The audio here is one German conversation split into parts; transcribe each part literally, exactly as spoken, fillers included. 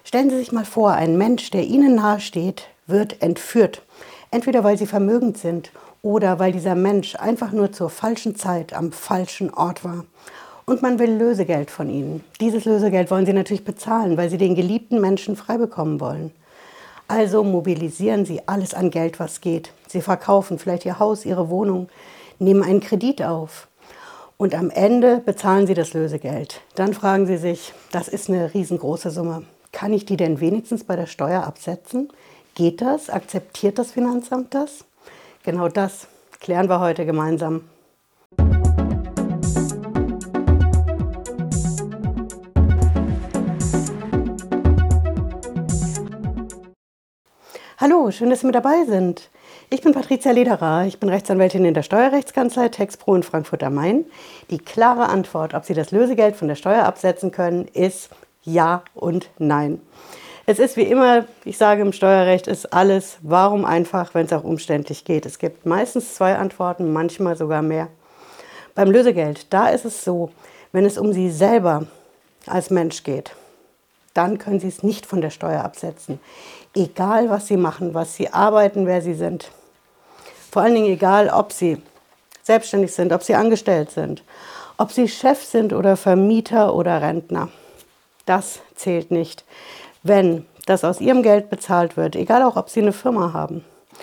Stellen Sie sich mal vor, ein Mensch, der Ihnen nahesteht, wird entführt. Entweder weil Sie vermögend sind oder weil dieser Mensch einfach nur zur falschen Zeit am falschen Ort war. Und man will Lösegeld von Ihnen. Dieses Lösegeld wollen Sie natürlich bezahlen, weil Sie den geliebten Menschen frei bekommen wollen. Also mobilisieren Sie alles an Geld, was geht. Sie verkaufen vielleicht Ihr Haus, Ihre Wohnung, nehmen einen Kredit auf. Und am Ende bezahlen Sie das Lösegeld. Dann fragen Sie sich, das ist eine riesengroße Summe. Kann ich die denn wenigstens bei der Steuer absetzen? Geht das? Akzeptiert das Finanzamt das? Genau das klären wir heute gemeinsam. Hallo, schön, dass Sie mit dabei sind. Ich bin Patricia Lederer, ich bin Rechtsanwältin in der Steuerrechtskanzlei Texpro in Frankfurt am Main. Die klare Antwort, ob Sie das Lösegeld von der Steuer absetzen können, ist ja und nein. Es ist wie immer, ich sage im Steuerrecht, ist alles warum einfach, wenn es auch umständlich geht. Es gibt meistens zwei Antworten, manchmal sogar mehr. Beim Lösegeld, da ist es so, wenn es um Sie selber als Mensch geht, dann können Sie es nicht von der Steuer absetzen. Egal, was Sie machen, was Sie arbeiten, wer Sie sind. Vor allen Dingen egal, ob Sie selbstständig sind, ob Sie angestellt sind, ob Sie Chef sind oder Vermieter oder Rentner. Das zählt nicht, wenn das aus Ihrem Geld bezahlt wird, egal auch, ob Sie eine Firma haben.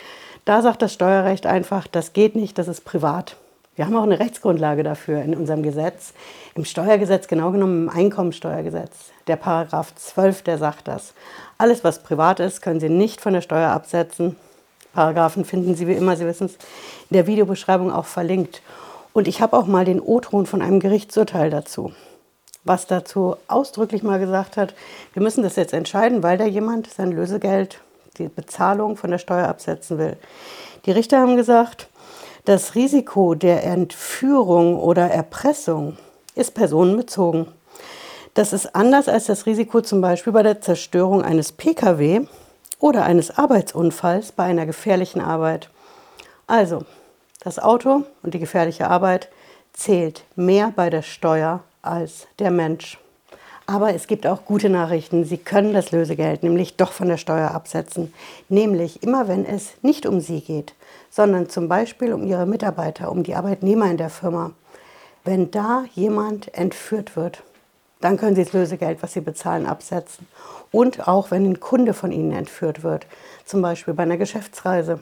Da sagt das Steuerrecht einfach, das geht nicht, das ist privat. Wir haben auch eine Rechtsgrundlage dafür in unserem Gesetz, im Steuergesetz, genau genommen im Einkommensteuergesetz. Der Paragraph zwölf, der sagt das. Alles, was privat ist, können Sie nicht von der Steuer absetzen. Paragraphen finden Sie, wie immer, Sie wissen es, in der Videobeschreibung auch verlinkt. Und ich habe auch mal den O-Ton von einem Gerichtsurteil dazu, was dazu ausdrücklich mal gesagt hat, wir müssen das jetzt entscheiden, weil da jemand sein Lösegeld, die Bezahlung von der Steuer absetzen will. Die Richter haben gesagt, das Risiko der Entführung oder Erpressung ist personenbezogen. Das ist anders als das Risiko zum Beispiel bei der Zerstörung eines P K W oder eines Arbeitsunfalls bei einer gefährlichen Arbeit. Also, das Auto und die gefährliche Arbeit zählt mehr bei der Steuer als der Mensch. Aber es gibt auch gute Nachrichten. Sie können das Lösegeld nämlich doch von der Steuer absetzen. Nämlich immer, wenn es nicht um Sie geht, sondern zum Beispiel um Ihre Mitarbeiter, um die Arbeitnehmer in der Firma. Wenn da jemand entführt wird, dann können Sie das Lösegeld, was Sie bezahlen, absetzen. Und auch, wenn ein Kunde von Ihnen entführt wird, zum Beispiel bei einer Geschäftsreise,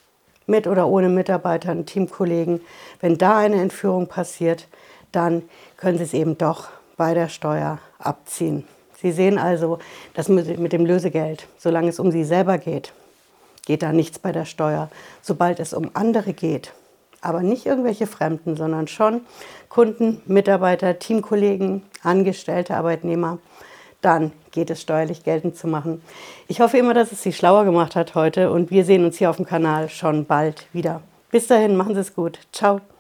mit oder ohne Mitarbeitern, Teamkollegen, wenn da eine Entführung passiert, dann können Sie es eben doch bei der Steuer abziehen. Sie sehen also, das mit dem Lösegeld, solange es um Sie selber geht, geht da nichts bei der Steuer. Sobald es um andere geht, aber nicht irgendwelche Fremden, sondern schon Kunden, Mitarbeiter, Teamkollegen, Angestellte, Arbeitnehmer, dann geht es steuerlich geltend zu machen. Ich hoffe immer, dass es Sie schlauer gemacht hat heute und wir sehen uns hier auf dem Kanal schon bald wieder. Bis dahin, machen Sie es gut. Ciao.